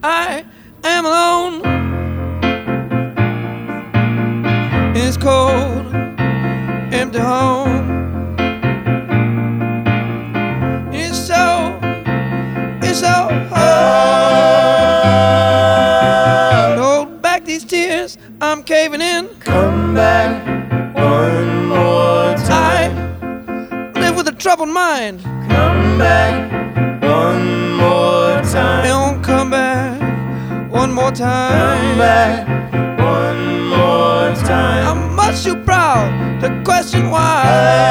I am alone in this cold, empty home. It's so hard. Hold back these tears, I'm caving in. Come back one more time. I live with a troubled mind. Come back one more time. Don't come back one more time. Come back one more time. I'm much too proud to question why.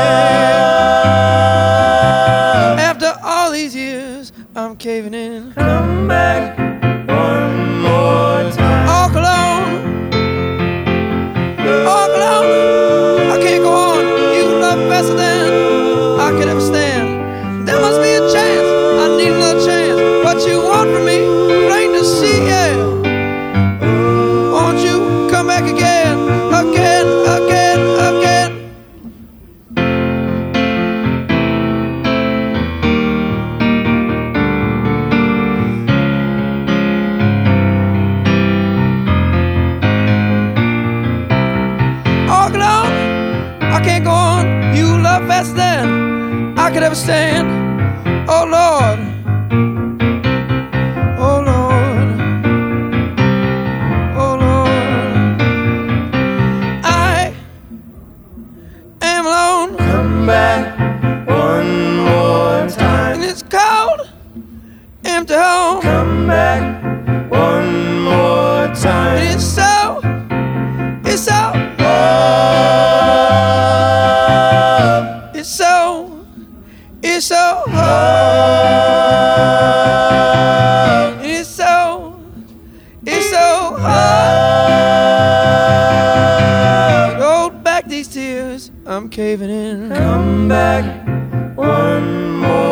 After all these years, I'm caving in. Come back one more time. All alone, all alone. I can't go on. You love better than I could ever stand. There must be a chance. I need another chance. What you want from me, plain to see, yeah. Won't you come back again, again, again, again? All alone, I can't go on. You love faster than I could ever stand. Oh Lord, oh Lord, oh Lord. I am alone Come back one more time. in this cold, empty home. Come back one more time. And it's so it's so hard. It's so hard. Hold back these tears, I'm caving in. Come back one more